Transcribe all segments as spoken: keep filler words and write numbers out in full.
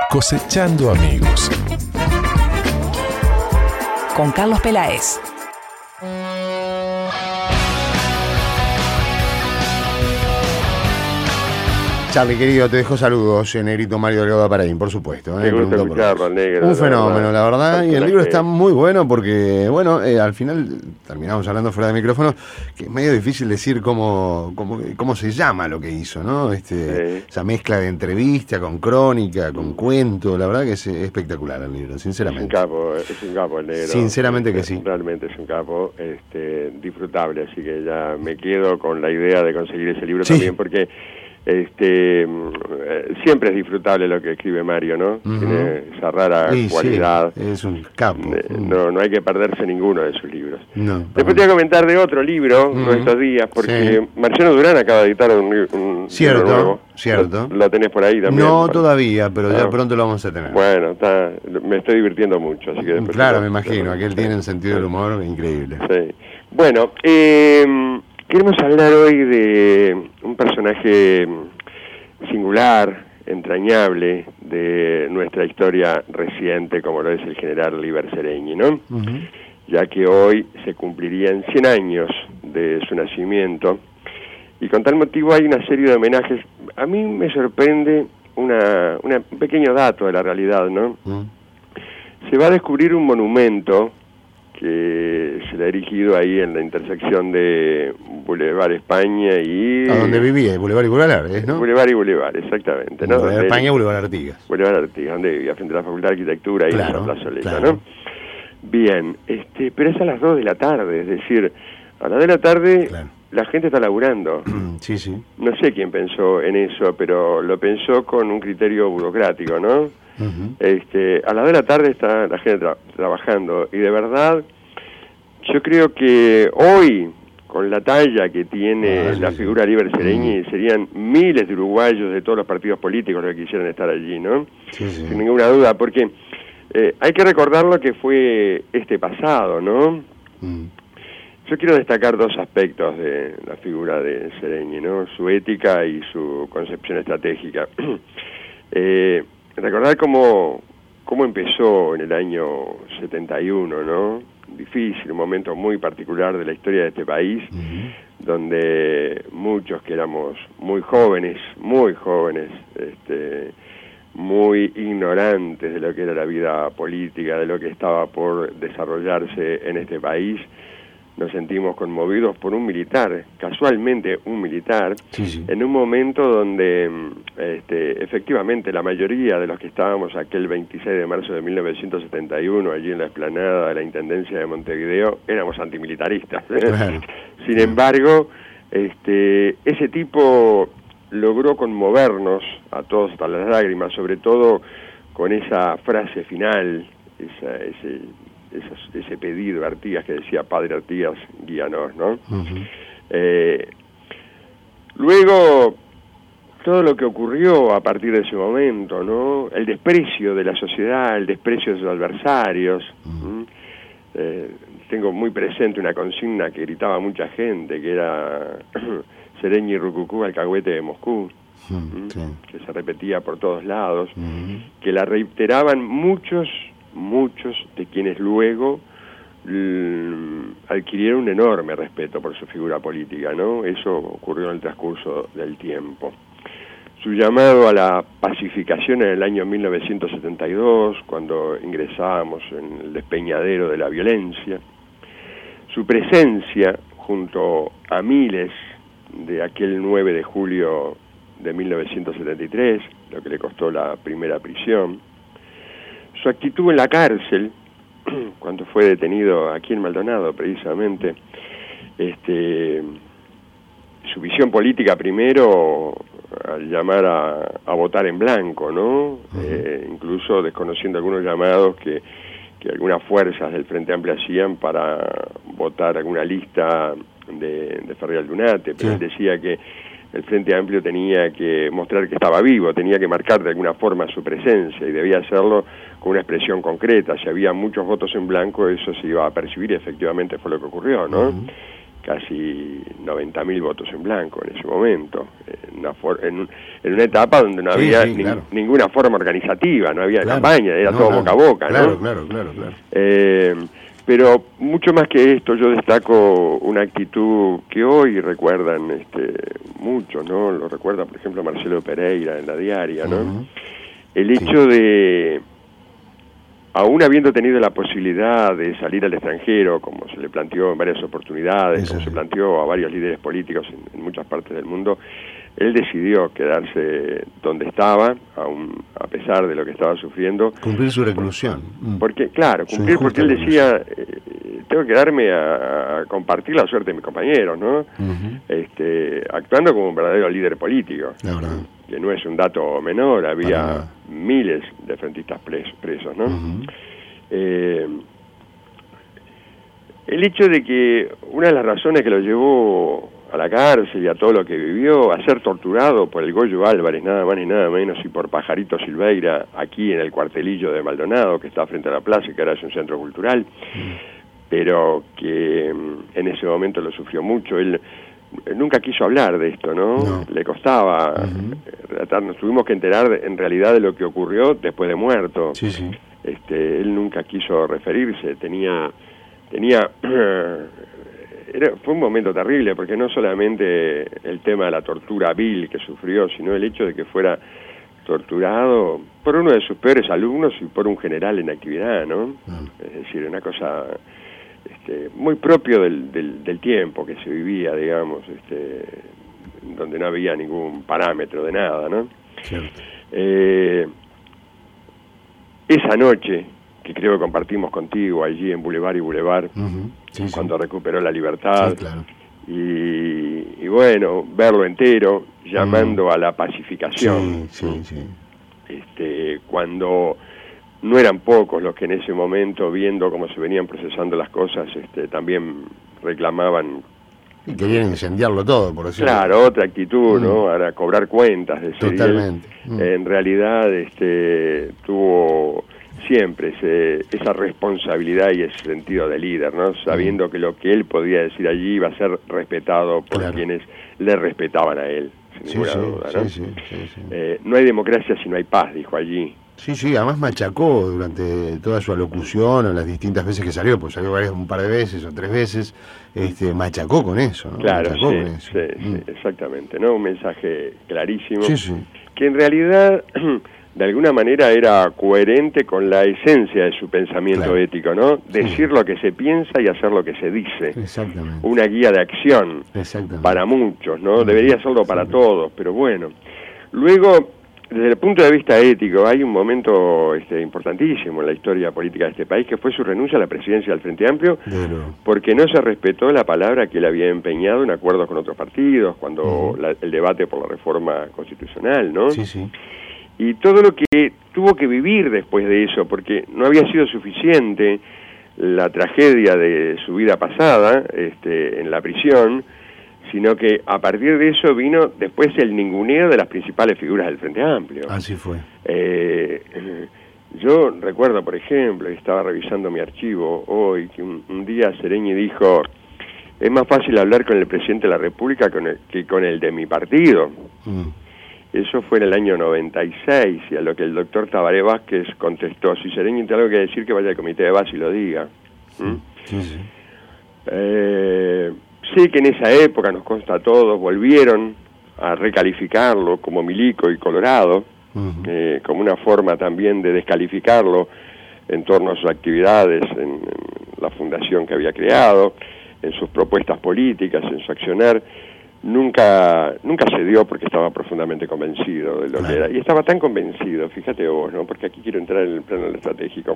Cosechando amigos. Con Carlos Peláez. Charlie, querido, te dejo saludos en Negrito Mario Delgado Aparaín, por supuesto. ¿eh? Me gusta escucharlo, al negro. Un fenómeno, verdad. la verdad. Y el libro está muy bueno porque, bueno, eh, al final terminamos hablando fuera de micrófono, que es medio difícil decir cómo, cómo, cómo se llama lo que hizo, ¿no? Este, Sí. Esa mezcla de entrevista con crónica, con cuento, la verdad que es espectacular el libro, Es un sinceramente. capo, es un capo el negro. Sinceramente que Este, sí. Realmente es un capo, este, disfrutable, así que ya me quedo con la idea de conseguir ese libro Sí. también, porque este eh, siempre es disfrutable lo que escribe Mario, ¿no? Ujú. Tiene esa rara Sí, cualidad. sí, es un capo. Eh, no, no hay que perderse ninguno de sus libros. No, Después te voy a comentar de otro libro, Ujú. uno de estos días, porque Sí. Marciano Durán acaba de editar un, li- un Cierto, libro nuevo. cierto. ¿Lo, lo tenés por ahí también? No Bueno. todavía, pero ya Ah. pronto lo vamos a tener. Bueno, está, me estoy divirtiendo mucho, así que después Claro, te me lo- imagino, aquel sí. tiene un sentido del humor increíble. Sí. Bueno, eh, queremos hablar hoy de un personaje singular, entrañable, de nuestra historia reciente, como lo es el general Líber Seregni, ¿no? Ujú. Ya que hoy se cumplirían cien años de su nacimiento, y con tal motivo hay una serie de homenajes. A mí me sorprende una, una- un pequeño dato de la realidad, ¿no? Mm. Se va a descubrir un monumento que se le ha erigido ahí en la intersección de Boulevard España y... A donde vivía, Boulevard y Boulevard, ¿es, no? Boulevard y Boulevard, exactamente, ¿no? Boulevard Donde- España, Boulevard Artigas. Boulevard Artigas, donde vivía, frente a la Facultad de Arquitectura y Claro, en la plazoleta, claro. ¿no? Bien, este, pero es a las dos de la tarde, es decir, a las dos de la tarde Claro. la gente está laburando. Sí, sí. No sé quién pensó en eso, pero lo pensó con un criterio burocrático, ¿no? Ujú. Este, a las dos de la tarde está la gente tra- trabajando, y de verdad yo creo que hoy, con la talla que tiene Ah, sí, la sí. figura de Líber Seregni, serían miles de uruguayos de todos los partidos políticos los que quisieran estar allí, ¿no? Sí, sí. Sin ninguna duda, porque eh, hay que recordar lo que fue este pasado, ¿no? Mm. Yo quiero destacar dos aspectos de la figura de Seregni, ¿no? Su ética y su concepción estratégica. eh, recordar cómo, cómo empezó en el año setenta y uno, ¿no? Difícil, un momento muy particular de la historia de este país, Ujú. donde muchos que éramos muy jóvenes, muy jóvenes, este, muy ignorantes de lo que era la vida política, de lo que estaba por desarrollarse en este país, nos sentimos conmovidos por un militar, casualmente un militar, Sí, sí. en un momento donde este, efectivamente la mayoría de los que estábamos aquel veintiséis de marzo de mil novecientos setenta y uno allí en la explanada de la Intendencia de Montevideo éramos antimilitaristas. Claro. Sin embargo, este, ese tipo logró conmovernos a todos hasta las lágrimas, sobre todo con esa frase final, esa, ese, esas, ese pedido de Artigas que decía: Padre Artigas, guíanos, ¿no? Ujú. Eh, luego, todo lo que ocurrió a partir de ese momento, ¿no? El desprecio de la sociedad, el desprecio de sus adversarios. ¿Mm? Eh, tengo muy presente una consigna que gritaba mucha gente, que era Seregni Rucucú, alcahuete de Moscú, Mm, ¿Mm? sí. que se repetía por todos lados, Ujú. que la reiteraban muchos, muchos de quienes luego l- adquirieron un enorme respeto por su figura política, ¿no? Eso ocurrió en el transcurso del tiempo. Su llamado a la pacificación en el año mil novecientos setenta y dos, cuando ingresábamos en el despeñadero de la violencia. Su presencia junto a miles de aquel nueve de julio de mil novecientos setenta y tres, lo que le costó la primera prisión. Su actitud en la cárcel, cuando fue detenido aquí en Maldonado, precisamente, este, su visión política primero al llamar a, a votar en blanco, ¿no? Uh-huh. Eh, incluso desconociendo algunos llamados que, que algunas fuerzas del Frente Amplio hacían para votar alguna lista de, de Ferri Aldunate, pero sí. Él decía que el Frente Amplio tenía que mostrar que estaba vivo, tenía que marcar de alguna forma su presencia y debía hacerlo con una expresión concreta. Si había muchos votos en blanco, eso se iba a percibir y efectivamente fue lo que ocurrió, ¿no? Uh-huh. casi noventa mil votos en blanco en ese momento, en una, for en, un, en una etapa donde no sí, había sí, ni claro. ninguna forma organizativa, no había claro. campaña, era no, todo claro. boca a boca, claro, ¿no? Claro, claro, claro. Eh, pero mucho más que esto, yo destaco una actitud que hoy recuerdan este, muchos, ¿no? Lo recuerda, por ejemplo, Marcelo Pereira en La Diaria, ¿no? Uh-huh. El hecho sí. de, aún habiendo tenido la posibilidad de salir al extranjero, como se le planteó en varias oportunidades, Eso como sí. se planteó a varios líderes políticos en, en muchas partes del mundo, él decidió quedarse donde estaba, aún a pesar de lo que estaba sufriendo. Cumplir su reclusión. Porque, claro, cumplir porque él decía, eh, tengo que darme a, a compartir la suerte de mis compañeros, ¿no? Uh-huh. este, actuando como un verdadero líder político. La verdad. Que no es un dato menor, había miles de frentistas presos, presos ¿no? Uh-huh. eh, el hecho de que una de las razones que lo llevó a la cárcel y a todo lo que vivió, a ser torturado por el Goyo Álvarez, nada más ni nada menos, y por Pajarito Silveira, aquí en el cuartelillo de Maldonado, que está frente a la plaza y que ahora es un centro cultural, uh-huh. pero que en ese momento lo sufrió mucho. Él nunca quiso hablar de esto, ¿no? no. Le costaba uh-huh. Nos tuvimos que enterar de, en realidad de lo que ocurrió después de muerto. Sí, sí. Este, él nunca quiso referirse, tenía tenía era, fue un momento terrible, porque no solamente el tema de la tortura vil que sufrió, sino el hecho de que fuera torturado por uno de sus peores alumnos y por un general en actividad, ¿no? Uh-huh. Es decir, una cosa Este, muy propio del, del, del tiempo que se vivía, digamos, este, donde no había ningún parámetro de nada, ¿no? Eh, esa noche, que creo que compartimos contigo allí en Boulevard y Boulevard, uh-huh. sí, cuando sí. recuperó la libertad, sí, claro. y, y bueno, verlo entero, llamando uh-huh. a la pacificación, sí, sí, sí. Este, cuando no eran pocos los que en ese momento, viendo cómo se venían procesando las cosas, este, también reclamaban. Y querían incendiarlo todo, por decirlo. Claro, otra actitud, mm. ¿no? Ahora, cobrar cuentas de ese Totalmente. Él, mm. En realidad, este, tuvo siempre ese, esa responsabilidad y ese sentido de líder, ¿no? Sabiendo mm. que lo que él podía decir allí iba a ser respetado por claro. quienes le respetaban a él, sin sí, ninguna sí, duda, ¿no? Sí, sí, sí, sí. Eh, no hay democracia si no hay paz, dijo allí. Sí, sí, además machacó durante toda su alocución, o las distintas veces que salió, pues salió varias, un par de veces o tres veces, este, machacó con eso, ¿no? Claro, machacó sí, con eso. sí, mm. sí, exactamente, ¿no? Un mensaje clarísimo, sí, sí. que en realidad, de alguna manera, era coherente con la esencia de su pensamiento claro. ético, ¿no? Decir sí. lo que se piensa y hacer lo que se dice. Exactamente. Una guía de acción para muchos, ¿no? Debería serlo para todos, pero bueno. Luego, desde el punto de vista ético, hay un momento este, importantísimo en la historia política de este país, que fue su renuncia a la presidencia del Frente Amplio, Pero... porque no se respetó la palabra que él había empeñado en acuerdos con otros partidos, cuando uh-huh. la, el debate por la reforma constitucional, ¿no? Sí, sí. Y todo lo que tuvo que vivir después de eso, porque no había sido suficiente la tragedia de su vida pasada este, en la prisión, sino que a partir de eso vino después el ninguneo de las principales figuras del Frente Amplio. Así fue. Eh, yo recuerdo, por ejemplo, estaba revisando mi archivo hoy, que un, un día Sereñi dijo, es más fácil hablar con el presidente de la República con el, que con el de mi partido. Mm. Eso fue en el año noventa y seis, y a lo que el doctor Tabaré Vázquez contestó, si Sereñi tiene algo que decir, que vaya al comité de base y lo diga. ¿Mm? Sí, sí. Eh... Sé que en esa época, nos consta a todos, volvieron a recalificarlo como milico y colorado, uh-huh. eh, como una forma también de descalificarlo en torno a sus actividades en, en la fundación que había creado, en sus propuestas políticas, en su accionar. Nunca nunca se dio porque estaba profundamente convencido de lo claro. que era. Y estaba tan convencido, fíjate vos, ¿no? Porque aquí quiero entrar en el plano estratégico.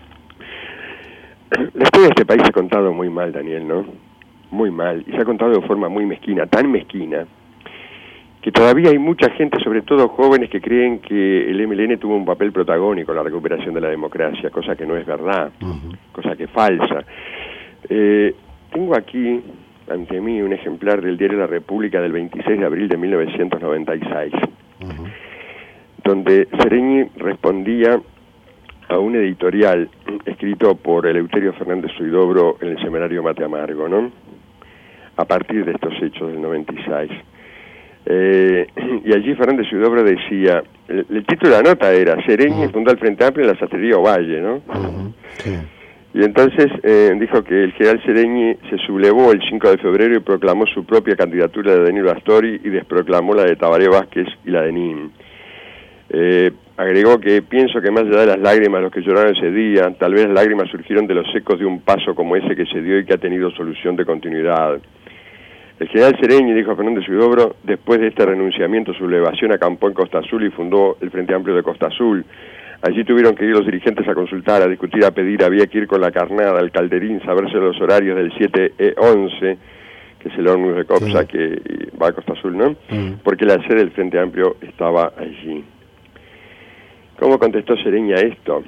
La historia de este país se ha contado muy mal, Daniel, ¿no? Muy mal, y se ha contado de forma muy mezquina, tan mezquina, que todavía hay mucha gente, sobre todo jóvenes, que creen que el M L N tuvo un papel protagónico en la recuperación de la democracia, cosa que no es verdad, uh-huh. cosa que es falsa. Eh, tengo aquí, ante mí, un ejemplar del diario La República del veintiséis de abril de mil novecientos noventa y seis, uh-huh. donde Sereñi respondía a un editorial escrito por Eleuterio Fernández Huidobro en el semanario Mate Amargo, ¿no? a partir de estos hechos del noventa y seis. Eh, y allí Fernández Huidobro decía, el, el título de la nota era Sereñi uh-huh. fundó el Frente Amplio en la Sastrería Ovalle, ¿no? Uh-huh. Sí. Y entonces eh, dijo que el general Sereñi se sublevó el cinco de febrero y proclamó su propia candidatura de Danilo Astori y desproclamó la de Tabaré Vázquez y la de Nin. Eh, agregó que pienso que más allá de las lágrimas los que lloraron ese día, tal vez las lágrimas surgieron de los ecos de un paso como ese que se dio y que ha tenido solución de continuidad. El general Sereñi, dijo Fernández Huidobro, después de este renunciamiento, sublevación acampó en Costa Azul y fundó el Frente Amplio de Costa Azul. Allí tuvieron que ir los dirigentes a consultar, a discutir, a pedir, había que ir con la carnada, al calderín, saberse los horarios del siete E once, que es el ómnibus de Copsa sí. que va a Costa Azul, ¿no? Mm. Porque la sede del Frente Amplio estaba allí. ¿Cómo contestó Sereñi a esto?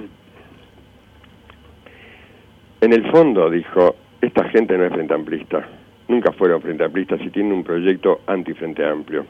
En el fondo, dijo, esta gente no es frente amplista. Nunca fueron frente amplistas y tienen un proyecto anti-Frente Amplio.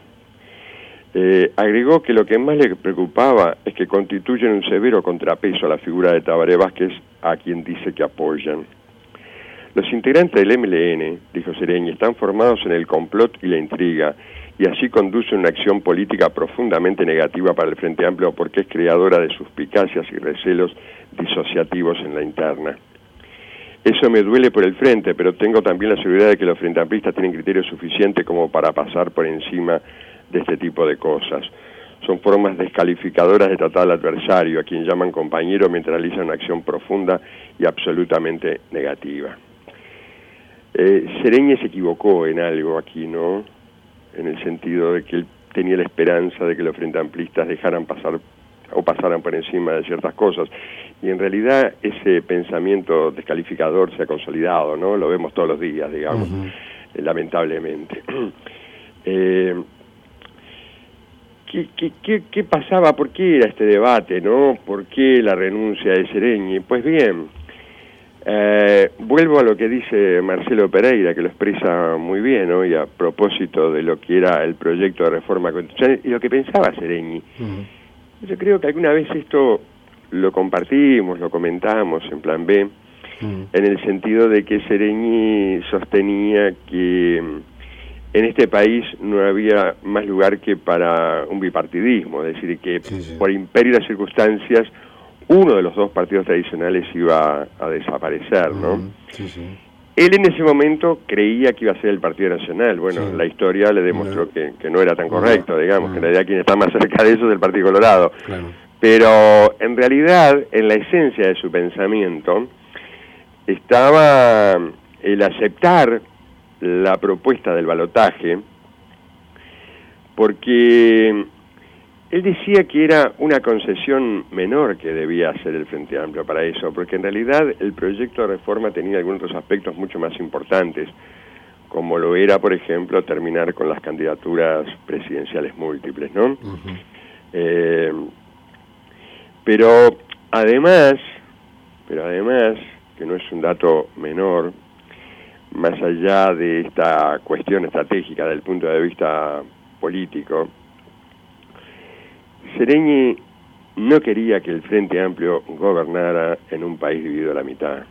Eh, agregó que lo que más le preocupaba es que constituyen un severo contrapeso a la figura de Tabaré Vázquez, a quien dice que apoyan. Los integrantes del M L N, dijo Sereñi, están formados en el complot y la intriga, y así conducen una acción política profundamente negativa para el Frente Amplio porque es creadora de suspicacias y recelos disociativos en la interna. Eso me duele por el Frente, pero tengo también la seguridad de que los Frente Amplistas tienen criterio suficiente como para pasar por encima de este tipo de cosas. Son formas descalificadoras de tratar al adversario, a quien llaman compañero mientras realizan una acción profunda y absolutamente negativa. Eh, Sereñi se equivocó en algo aquí, ¿no? En el sentido de que él tenía la esperanza de que los Frente Amplistas dejaran pasar o pasaran por encima de ciertas cosas. Y en realidad ese pensamiento descalificador se ha consolidado, ¿no? Lo vemos todos los días, digamos, uh-huh. eh, lamentablemente. eh, ¿qué, qué, qué, ¿Qué pasaba? ¿Por qué era este debate, no? ¿Por qué la renuncia de Sereñi? Pues bien, eh, vuelvo a lo que dice Marcelo Pereira, que lo expresa muy bien, ¿no? Y a propósito de lo que era el proyecto de reforma constitucional y lo que pensaba Sereñi. Uh-huh. Yo creo que alguna vez esto lo compartimos, lo comentamos en Plan B, mm. en el sentido de que Sereñi sostenía que en este país no había más lugar que para un bipartidismo, es decir, que sí, sí. por imperio de las circunstancias uno de los dos partidos tradicionales iba a desaparecer, ¿no? Mm. Sí, sí. Él en ese momento creía que iba a ser el Partido Nacional. Bueno, sí. la historia le demostró no. que, que no era tan correcto, no. digamos, no. que en realidad quien está más cerca de eso es el Partido Colorado. Claro. Pero en realidad, en la esencia de su pensamiento, estaba el aceptar la propuesta del balotaje, porque él decía que era una concesión menor que debía hacer el Frente Amplio para eso, porque en realidad el proyecto de reforma tenía algunos otros aspectos mucho más importantes, como lo era, por ejemplo, terminar con las candidaturas presidenciales múltiples, ¿no? Uh-huh. Eh, pero además, pero además, que no es un dato menor, más allá de esta cuestión estratégica desde el punto de vista político, Sereñi no quería que el Frente Amplio gobernara en un país dividido a la mitad.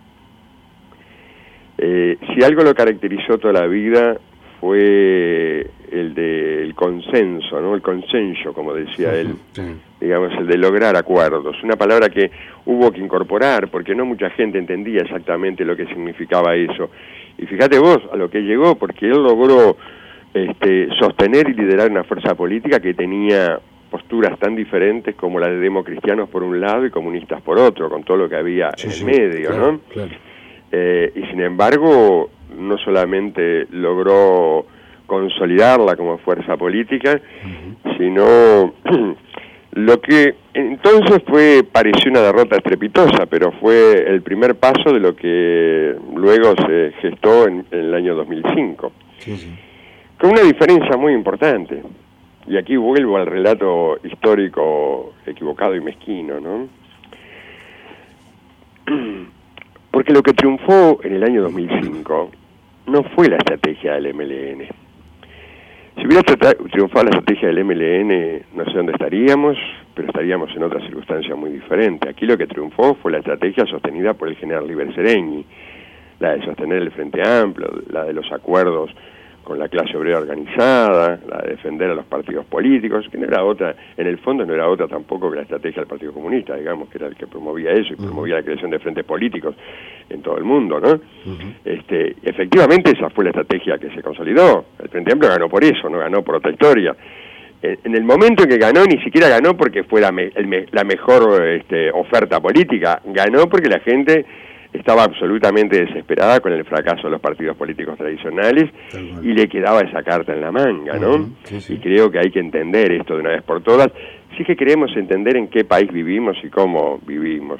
Eh, si algo lo caracterizó toda la vida fue el del consenso, ¿no? El consenso, como decía sí, él, sí. digamos, el de lograr acuerdos. Una palabra que hubo que incorporar porque no mucha gente entendía exactamente lo que significaba eso. Y fíjate vos a lo que llegó, porque él logró este, sostener y liderar una fuerza política que tenía posturas tan diferentes como la de democristianos por un lado y comunistas por otro, con todo lo que había sí, en el sí, medio, claro, ¿no? Claro. Eh, y sin embargo, no solamente logró consolidarla como fuerza política, uh-huh. sino lo que entonces fue pareció una derrota estrepitosa, pero fue el primer paso de lo que luego se gestó en, en el año dos mil cinco. Sí, sí. Con una diferencia muy importante. Y aquí vuelvo al relato histórico equivocado y mezquino, ¿no? Porque lo que triunfó en el año dos mil cinco no fue la estrategia del M L N. Si hubiera triunfado la estrategia del M L N, no sé dónde estaríamos, pero estaríamos en otra circunstancia muy diferente. Aquí lo que triunfó fue la estrategia sostenida por el general Liber Sereñi, la de sostener el Frente Amplio, la de los acuerdos con la clase obrera organizada, la de defender a los partidos políticos, que no era otra, en el fondo no era otra tampoco que la estrategia del Partido Comunista, digamos, que era el que promovía eso y uh-huh. promovía la creación de frentes políticos en todo el mundo, ¿no? Uh-huh. Este, efectivamente esa fue la estrategia que se consolidó. El Frente Amplio ganó por eso, no ganó por otra historia. En, en el momento en que ganó, ni siquiera ganó porque fue la, me, el me, la mejor este, oferta política, ganó porque la gente estaba absolutamente desesperada con el fracaso de los partidos políticos tradicionales y le quedaba esa carta en la manga, ¿no? Uh-huh, sí, sí. Y creo que hay que entender esto de una vez por todas, si es que queremos entender en qué país vivimos y cómo vivimos.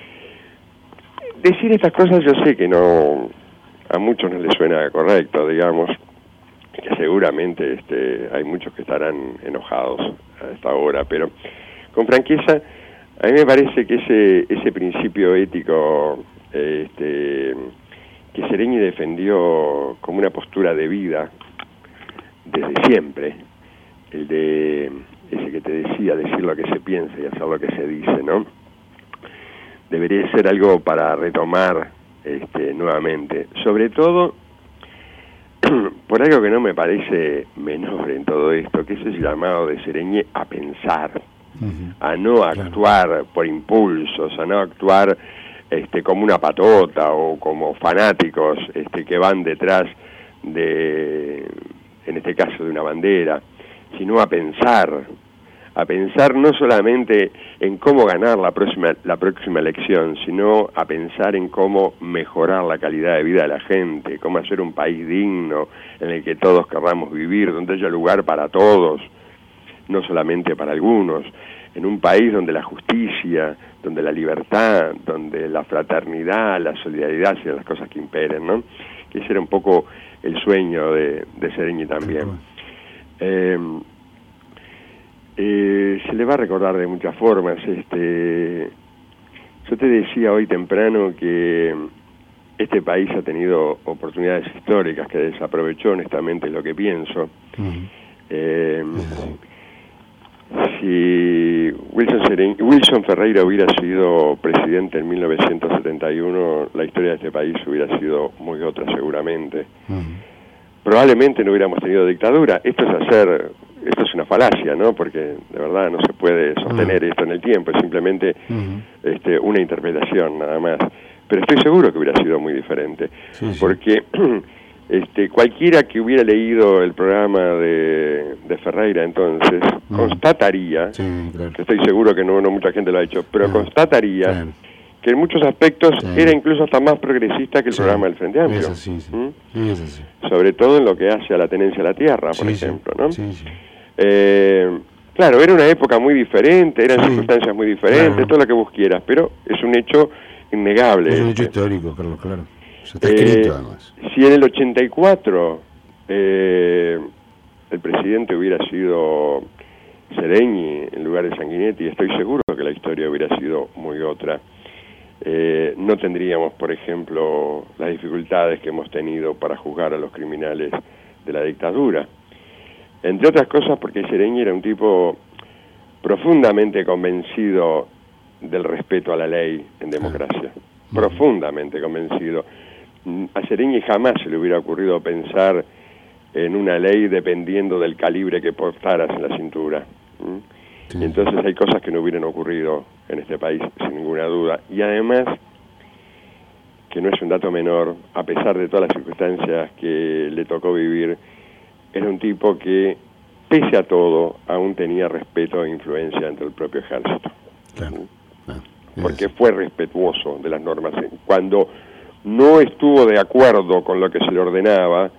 Decir estas cosas yo sé que no, a muchos no les suena correcto, digamos, que seguramente este, hay muchos que estarán enojados a esta hora, pero con franqueza, a mí me parece que ese, ese principio ético Este, que Seregni defendió como una postura de vida desde siempre, el de ese que te decía, decir lo que se piensa y hacer lo que se dice, ¿no? Debería ser algo para retomar este, nuevamente, sobre todo por algo que no me parece menor en todo esto, que es el llamado de Seregni a pensar, uh-huh. a no actuar claro. por impulsos, a no actuar Este, como una patota o como fanáticos este, que van detrás de, en este caso, de una bandera, sino a pensar, a pensar no solamente en cómo ganar la próxima, la próxima elección, sino a pensar en cómo mejorar la calidad de vida de la gente, cómo hacer un país digno en el que todos querramos vivir, donde haya lugar para todos, no solamente para algunos, en un país donde la justicia, donde la libertad, donde la fraternidad, la solidaridad sean las cosas que imperen, ¿no? Que ese era un poco el sueño de, de Seregni también. Eh, eh, se le va a recordar de muchas formas. Este, yo te decía hoy temprano que este país ha tenido oportunidades históricas que desaprovechó, honestamente, es lo que pienso. Uh-huh. Eh, uh-huh. Si Wilson, Seren- Wilson Ferreira hubiera sido presidente en mil novecientos setenta y uno, la historia de este país hubiera sido muy otra seguramente. Uh-huh. Probablemente no hubiéramos tenido dictadura. Esto es hacer, esto es una falacia, ¿no? Porque de verdad no se puede sostener uh-huh. esto en el tiempo, es simplemente uh-huh. este, una interpretación nada más. Pero estoy seguro que hubiera sido muy diferente, sí, sí. porque Este, cualquiera que hubiera leído el programa de, de Ferreira entonces mm. constataría, sí, claro. que estoy seguro que no, no mucha gente lo ha hecho, pero claro. constataría claro. que en muchos aspectos sí. era incluso hasta más progresista que el sí. programa del Frente Amplio. Es así, sí. ¿Mm? Sí, es así. Sobre todo en lo que hace a la tenencia de la tierra, por sí, ejemplo, ¿no? Sí, sí. Eh, claro, era una época muy diferente, eran sí. circunstancias muy diferentes, claro. todo lo que vos quieras, pero es un hecho innegable. Es un hecho este. histórico, Carlos, claro. Está escrito, eh, además. Si en el ochenta y cuatro eh, el presidente hubiera sido Seregni en lugar de Sanguinetti, estoy seguro que la historia hubiera sido muy otra. Eh, no tendríamos, por ejemplo, las dificultades que hemos tenido para juzgar a los criminales de la dictadura. Entre otras cosas porque Seregni era un tipo profundamente convencido del respeto a la ley en democracia. Ah. Profundamente convencido. A Seregni jamás se le hubiera ocurrido pensar en una ley dependiendo del calibre que portaras en la cintura. ¿Mm? Sí. Entonces hay cosas que no hubieran ocurrido en este país, sin ninguna duda. Y además, que no es un dato menor, a pesar de todas las circunstancias que le tocó vivir, era un tipo que, pese a todo, aún tenía respeto e influencia dentro del propio ejército. Claro. ¿Mm? Ah, Porque fue respetuoso de las normas. Cuando no estuvo de acuerdo con lo que se le ordenaba,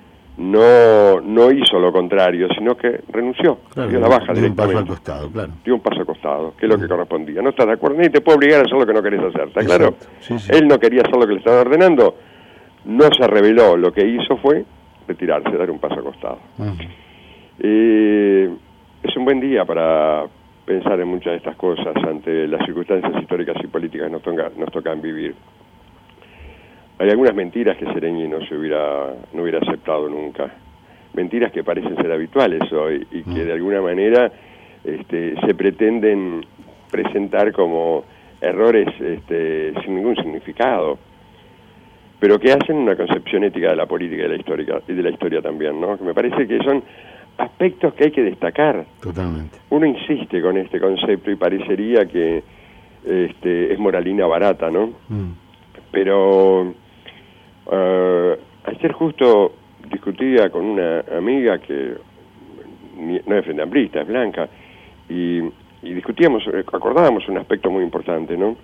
no no hizo lo contrario, sino que renunció, claro, dio la baja dio directamente. Dio un paso al costado, claro. Dio un paso al costado, que es lo que correspondía. No estás de acuerdo, ni te puede obligar a hacer lo que no querés hacer, ¿está claro? Sí, sí. Él no quería hacer lo que le estaban ordenando, no se rebeló, lo que hizo fue retirarse, dar un paso al costado. Uh-huh. Eh, es un buen día para pensar en muchas de estas cosas ante las circunstancias históricas y políticas que nos, toca, nos tocan vivir. Hay algunas mentiras que Seregni no se hubiera no hubiera aceptado nunca, mentiras que parecen ser habituales hoy y que de alguna manera este, se pretenden presentar como errores este, sin ningún significado. pero que hacen una concepción ética de la política y de la historia, y de la historia también, ¿no? Que me parece que son aspectos que hay que destacar. Totalmente. Uno insiste con este concepto y parecería que este, es moralina barata, ¿no? Mm. Pero uh, ayer justo discutía con una amiga que no es frente amplista, es blanca, y, y discutíamos, acordábamos un aspecto muy importante, ¿no?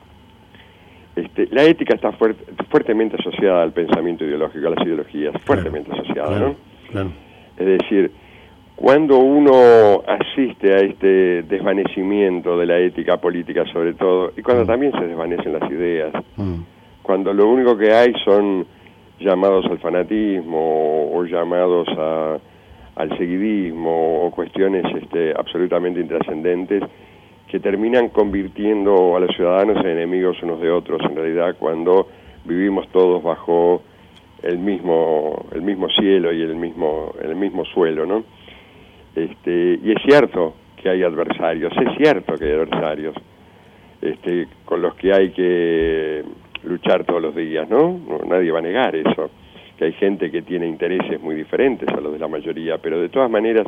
Este, la ética está fuert, fuertemente asociada al pensamiento ideológico, a las ideologías, fuertemente claro, asociada, claro, ¿no? Claro. Es decir, cuando uno asiste a este desvanecimiento de la ética política sobre todo, y cuando mm. también se desvanecen las ideas, mm. cuando lo único que hay son llamados al fanatismo o, o llamados a, al seguidismo o cuestiones este, absolutamente intrascendentes, que terminan convirtiendo a los ciudadanos en enemigos unos de otros, en realidad, cuando vivimos todos bajo el mismo el mismo cielo y el mismo el mismo suelo, ¿no? Este, y es cierto que hay adversarios, es cierto que hay adversarios este, con los que hay que luchar todos los días, ¿no? No, nadie va a negar eso, que hay gente que tiene intereses muy diferentes a los de la mayoría, pero de todas maneras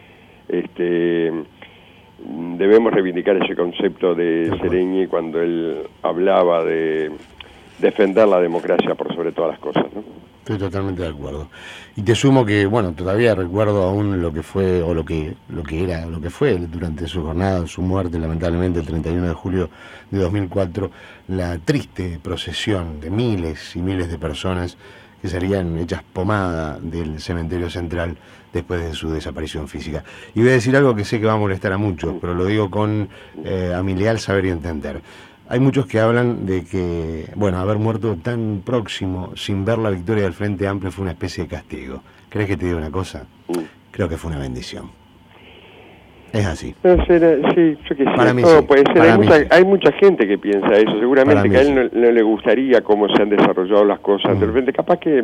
este debemos reivindicar ese concepto de Seregni cuando él hablaba de defender la democracia por sobre todas las cosas, ¿no? Estoy totalmente de acuerdo. Y te sumo que, bueno, todavía recuerdo aún lo que fue, o lo que lo que era, lo que fue durante su jornada, su muerte, lamentablemente, el treinta y uno de julio de dos mil cuatro, la triste procesión de miles y miles de personas que salían hechas pomada del cementerio central después de su desaparición física. Y voy a decir algo que sé que va a molestar a muchos, pero lo digo con eh, a mi leal saber y entender. Hay muchos que hablan de que, bueno, haber muerto tan próximo sin ver la victoria del Frente Amplio fue una especie de castigo. ¿Crees que te diga una cosa? Creo que fue una bendición. Es así. No, será, sí, yo que sé. Para mí no, sí. puede ser. Para hay, mí mucha, sí. hay mucha gente que piensa eso. Seguramente que a él sí. no, no le gustaría cómo se han desarrollado las cosas. Mm. De repente, capaz que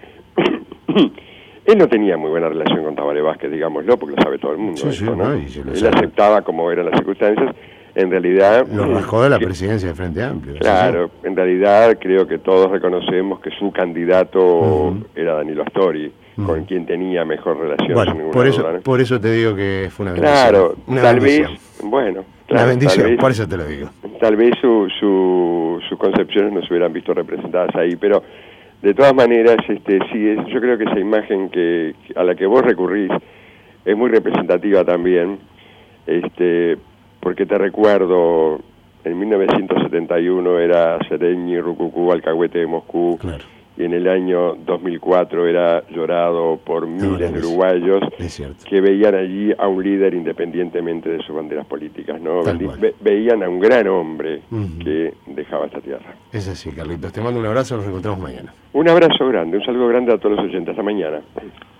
él no tenía muy buena relación con Tabaré Vázquez, digámoslo, porque lo sabe todo el mundo. Sí, esto, sí, ¿no? no, y se lo él sabe. aceptaba como eran las circunstancias. En realidad... Lo rajó de la que, presidencia del Frente Amplio. Claro, ¿sí? En realidad creo que todos reconocemos que su candidato uh-huh. era Danilo Astori, uh-huh. con quien tenía mejor relación. Bueno, sin por eso, duda, ¿no? por eso te digo que fue una bendición. Claro, una tal bendición. vez, bueno... Claro, una bendición, vez, por eso te lo digo. Tal vez su, su, sus concepciones no se hubieran visto representadas ahí, pero de todas maneras, este, sí, es, yo creo que esa imagen que a la que vos recurrís es muy representativa también, este... porque te recuerdo, en mil novecientos setenta y uno era Seregni, Rucucú, Alcahuete de Moscú, claro. Y en el año dos mil cuatro era llorado por miles no, de uruguayos que veían allí a un líder independientemente de sus banderas políticas, ¿no? Ve, veían a un gran hombre uh-huh. que dejaba esta tierra. Es así, Carlitos. Te mando un abrazo, nos encontramos mañana. Un abrazo grande, un saludo grande a todos los oyentes. Hasta mañana.